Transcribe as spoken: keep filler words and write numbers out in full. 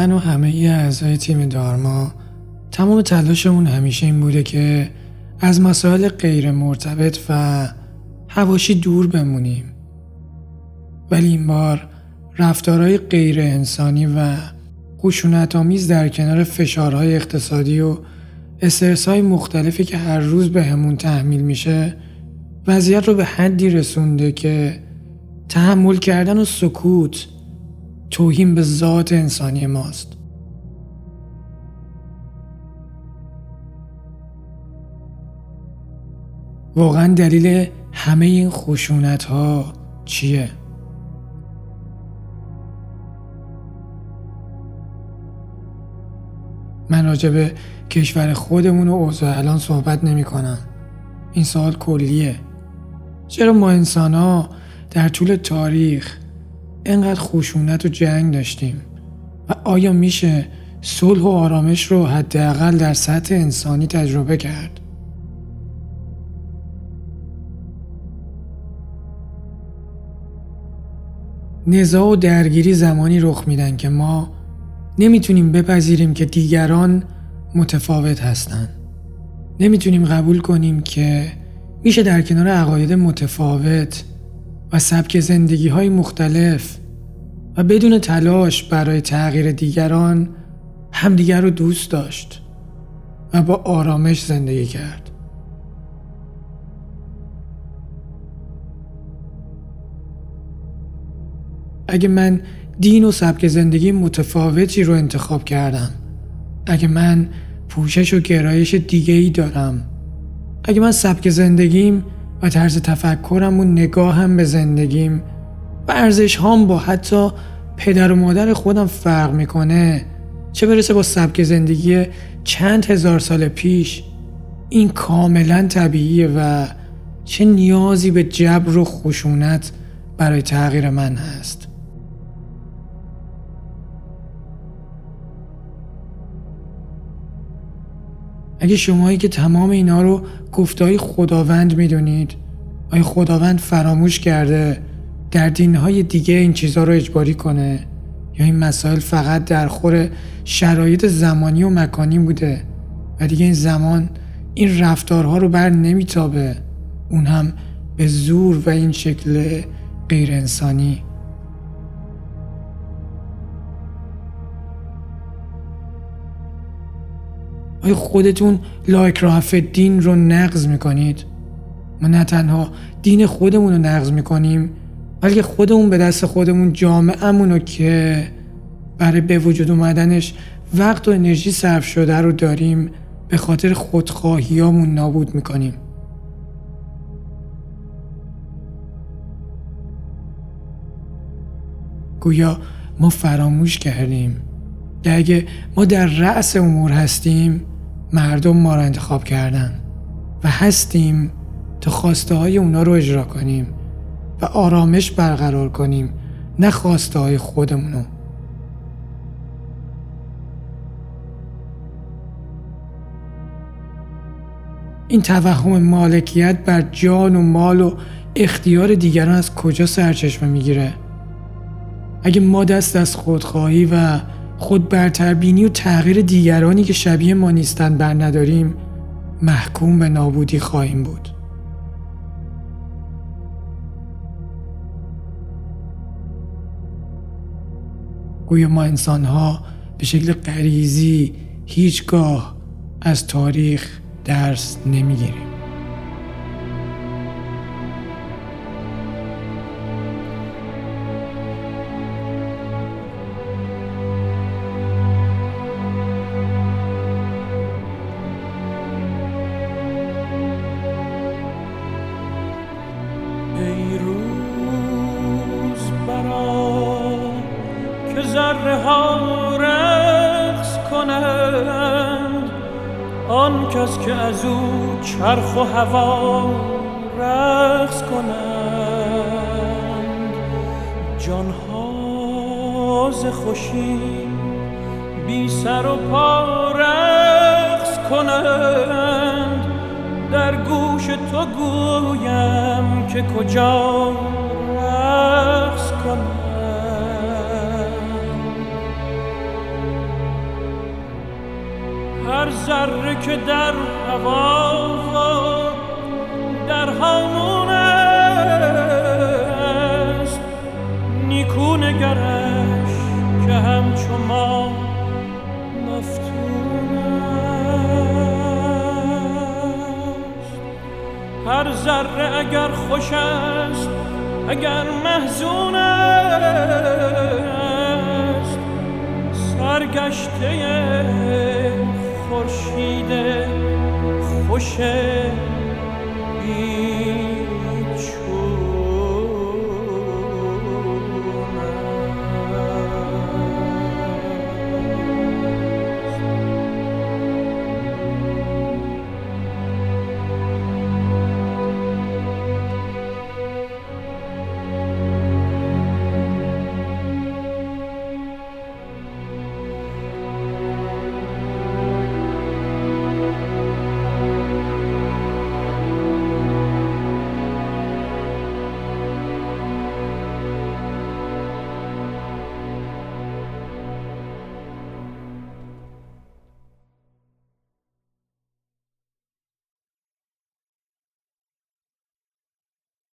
من و همه ی اعضای تیم دارما تمام تلاشمون همیشه این بوده که از مسائل غیر مرتبط و حواشی دور بمونیم. ولی این بار رفتارهای غیر انسانی و خشونت‌آمیز در کنار فشارهای اقتصادی و استرس‌های مختلفی که هر روز به همون تحمیل میشه وضعیت رو به حدی رسونده که تحمل کردن و سکوت توهین به ذات انسانی ماست. واقعا دلیل همه این خشونت‌ها چیه؟ من راجع به کشور خودمون و اوضاع الان صحبت نمی کنم. این سوال کلیه. چرا ما انسان‌ها در طول تاریخ اینقدر خشونت و جنگ داشتیم؟ و آیا میشه صلح و آرامش رو حداقل در سطح انسانی تجربه کرد؟ نزاع و درگیری زمانی رخ میدن که ما نمیتونیم بپذیریم که دیگران متفاوت هستن. نمیتونیم قبول کنیم که میشه در کنار عقاید متفاوت و سبک زندگی های مختلف و بدون تلاش برای تغییر دیگران همدیگر رو دوست داشت و با آرامش زندگی کرد. اگه من دین و سبک زندگی متفاوتی رو انتخاب کردم، اگه من پوشش و گرایش دیگه‌ای دارم، اگه من سبک زندگیم و طرز تفکرم و نگاهم به زندگیم و ارزش هام با حتی پدر و مادر خودم فرق میکنه، چه برسه با سبک زندگی چند هزار سال پیش، این کاملا طبیعیه و چه نیازی به جبر و خشونت برای تغییر من هست. اگه شمایی که تمام اینا رو گفته‌های خداوند میدونید، آیا خداوند فراموش کرده در دینهای دیگه این چیزها رو اجباری کنه؟ یا این مسائل فقط در خور شرایط زمانی و مکانی بوده و دیگه این زمان این رفتارها رو بر نمیتابه، اون هم به زور و این شکل غیر انسانی؟ آیا خودتون لا اکراه فی الدین رو نقض میکنید؟ ما نه تنها دین خودمون رو نقض میکنیم، بلکه خودمون به دست خودمون جامعه‌مون رو که برای به وجود اومدنش وقت و انرژی صرف شده رو داریم به خاطر خودخواهیامون نابود میکنیم. گویا ما فراموش کردیم که اگه ما در رأس امور هستیم، مردم ما رو انتخاب کردن و هستیم تا خواسته های اونا رو اجرا کنیم و آرامش برقرار کنیم، نه خواسته های خودمونو. این توهم مالکیت بر جان و مال و اختیار دیگران از کجا سرچشمه میگیره؟ اگه ما دست از خودخواهی و خود برتربینی و تغییر دیگرانی که شبیه ما نیستن بر نداریم، محکوم به نابودی خواهیم بود. گویا ما انسان‌ها به شکل غریزی هیچگاه از تاریخ درس نمی‌گیریم. ای روز برا که ذره ها رقص کنند، آن کس که از او چرخ و هوا رقص کنند، جانها ز خوشی بی سر و پا رقص کنند، در گوش تو گویم که کجا رقص کنم. هر ذره که در هوا در هامون است، نیکو نگرش که همچو ما مفتون است. هر ذره اگر خوش است اگر محزون است، سرگشته خورشید خوش بی